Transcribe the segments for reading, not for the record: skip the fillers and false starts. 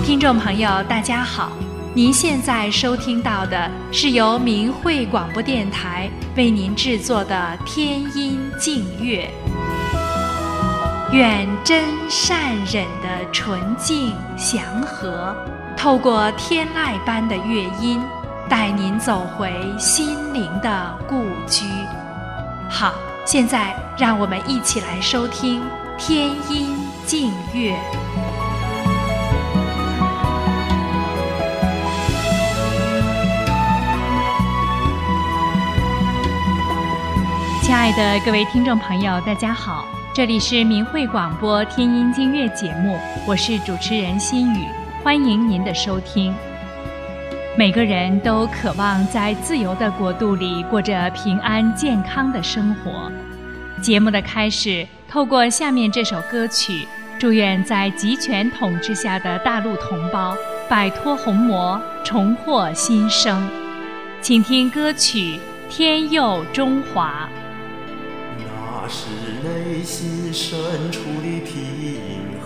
听众朋友大家好，您现在收听到的是由明慧广播电台为您制作的天音净乐。愿真善忍的纯净祥和，透过天籁般的乐音，带您走回心灵的故居。好，现在让我们一起来收听天音净乐。亲爱的各位听众朋友大家好，这里是明慧广播天音净乐节目，我是主持人心雨，欢迎您的收听。每个人都渴望在自由的国度里过着平安健康的生活。节目的开始，透过下面这首歌曲，祝愿在集权统治下的大陆同胞摆脱红魔，重获新生。请听歌曲《天佑中华》。 那是内心深处的平和，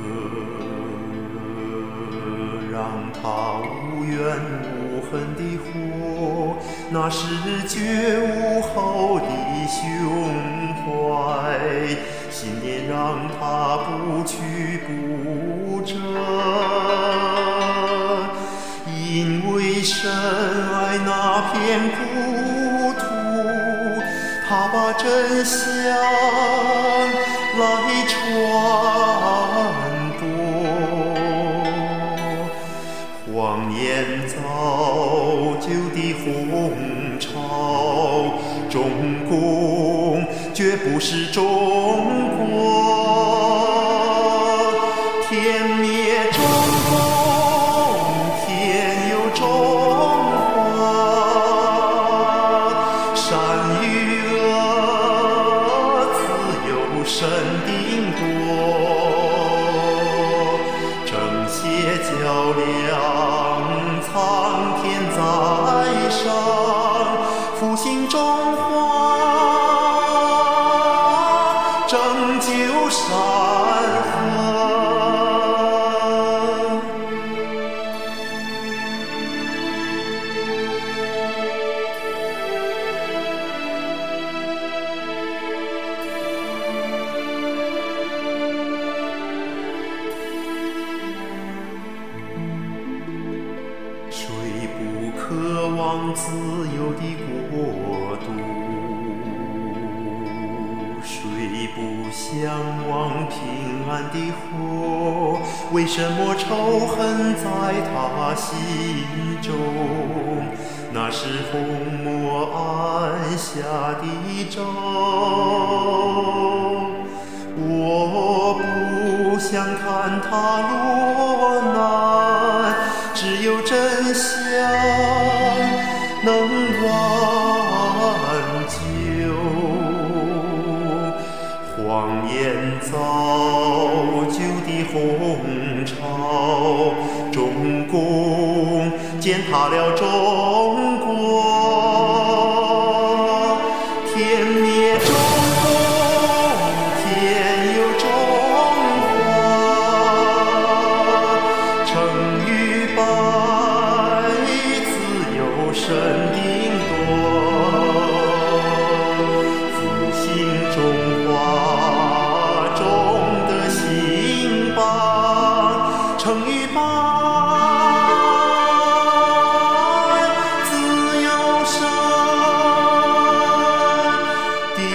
让它无怨无恨的活，那是觉悟后的胸怀，信念让它不屈不振，因为深爱那片故土，他把真相来传播，谎言造就的红潮，中共绝不是中国，天灭中共，天佑中华，善与神定夺，正邪较量，苍天在上，复兴中华，拯救山河。渴望自由的国度，谁不向往平安的活？为什么仇恨在他心中？那是红魔按下的咒。我不想看他落难，只有真相能挽救，谎言造就的红潮，中共践踏了中国，天灭中共，天佑中华，成与败神定夺，复兴中华中的兴邦，成与败自由神定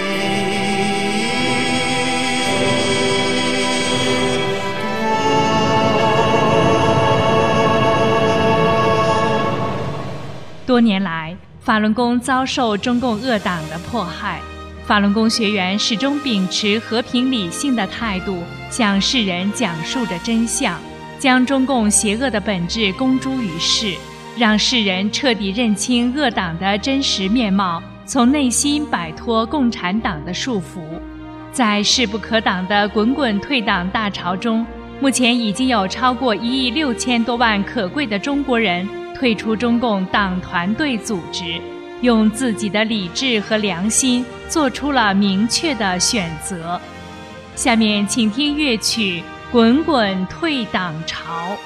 多年来，法轮功遭受中共恶党的迫害，法轮功学员始终秉持和平理性的态度，向世人讲述着真相，将中共邪恶的本质公诸于世，让世人彻底认清恶党的真实面貌，从内心摆脱共产党的束缚。在势不可挡的滚滚退党大潮中，目前已经有超过1亿6千多万可贵的中国人退出中共党团队组织，用自己的理智和良心做出了明确的选择。下面请听乐曲《 滚滚退党潮。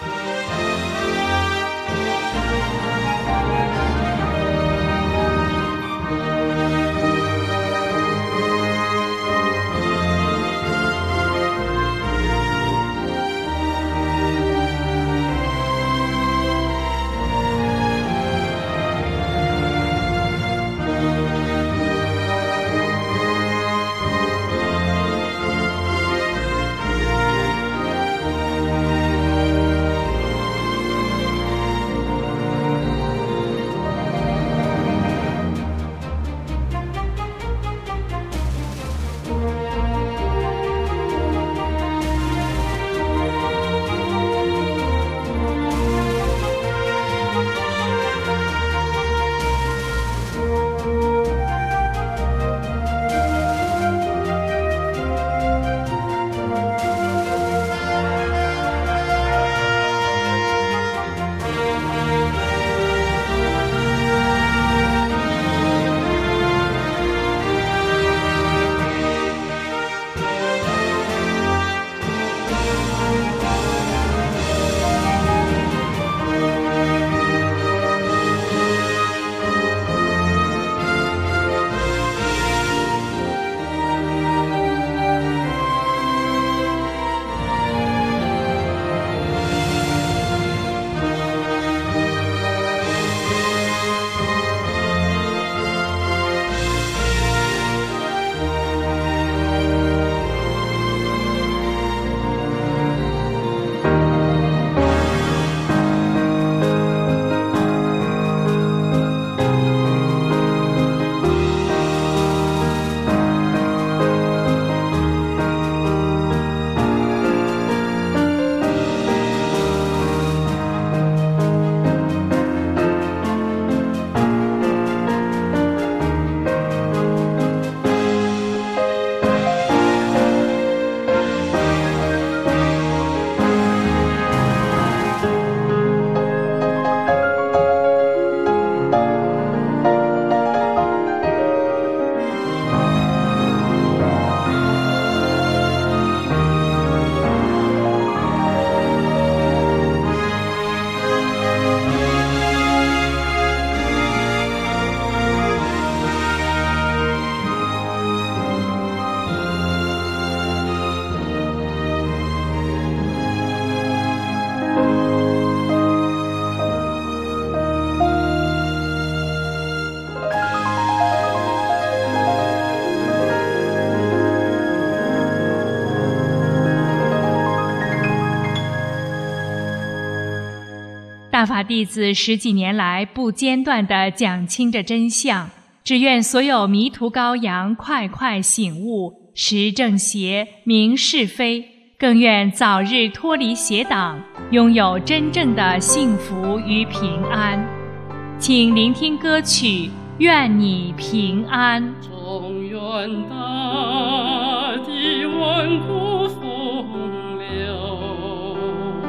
大法弟子10几年来不间断地讲清着真相，只愿所有迷途羔羊快快醒悟，识正邪，明是非，更愿早日脱离邪党，拥有真正的幸福与平安。请聆听歌曲《愿你平安》。 中原大地万古风流，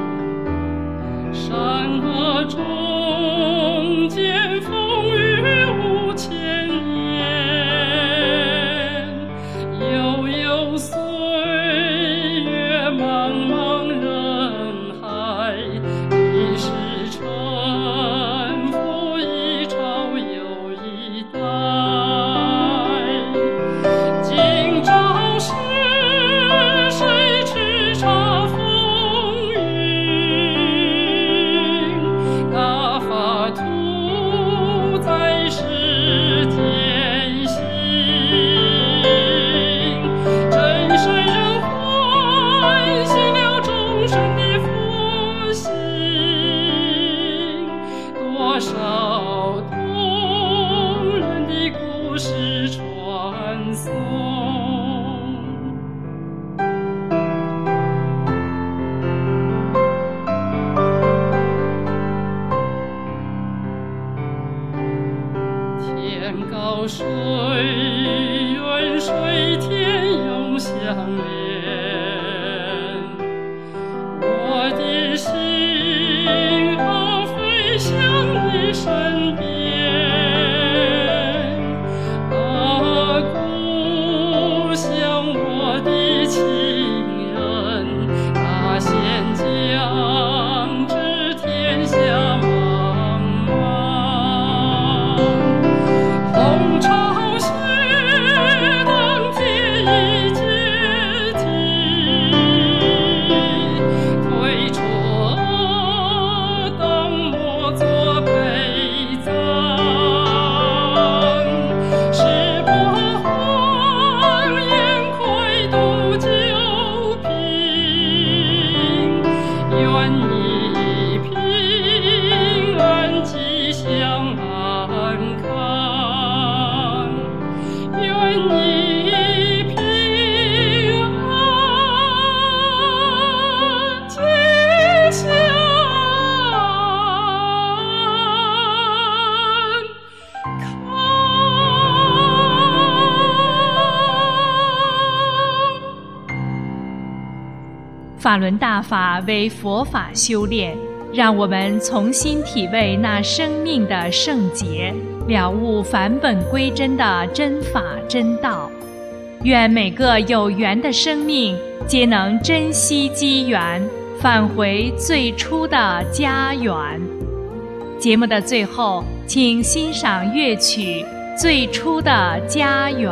山河中间风雨无千年，悠悠岁月茫茫人海，一世沉浮一朝又一代。今朝是谁叱咤风云？大法图在世天行，真神人唤醒了众生的福星，多少动人的故事传颂。天高水远，水天永相连，我的心啊飞向你身边，啊故乡我的亲人，大法轮大法为佛法修炼，让我们重新体味那生命的圣洁，了悟返本归真的真法真道。愿每个有缘的生命皆能珍惜机缘，返回最初的家园。节目的最后，请欣赏乐曲《最初的家园》。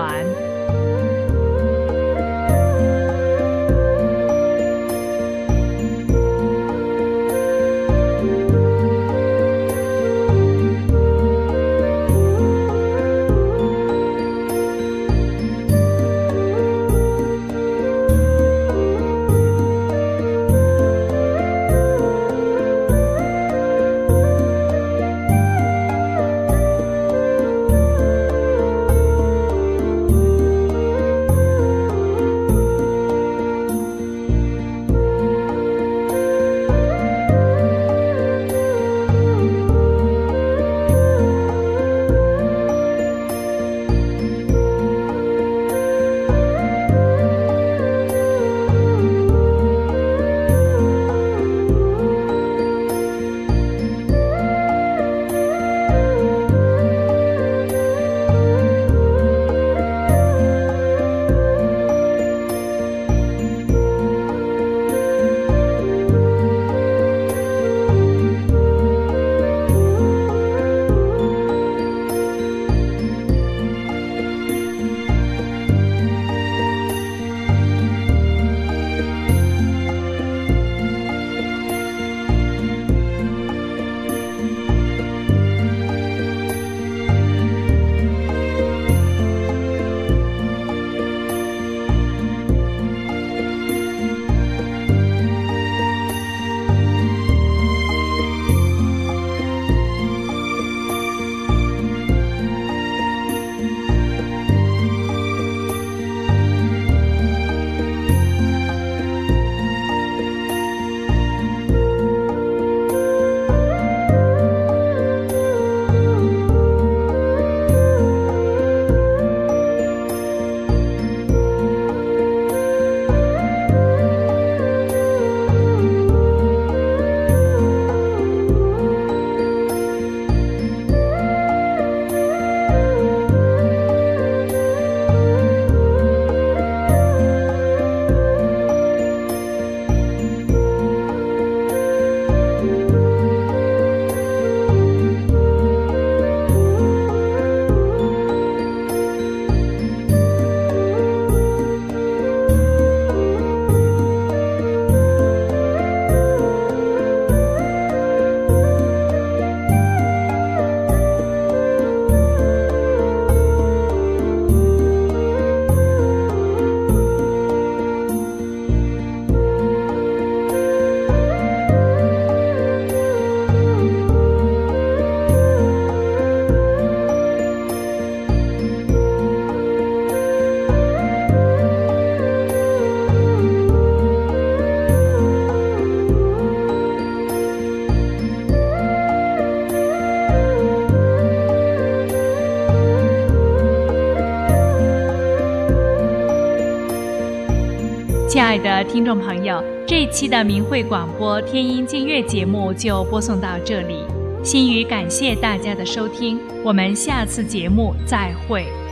亲爱的听众朋友，这一期的明慧广播天音净月节目就播送到这里，心语感谢大家的收听，我们下次节目再会。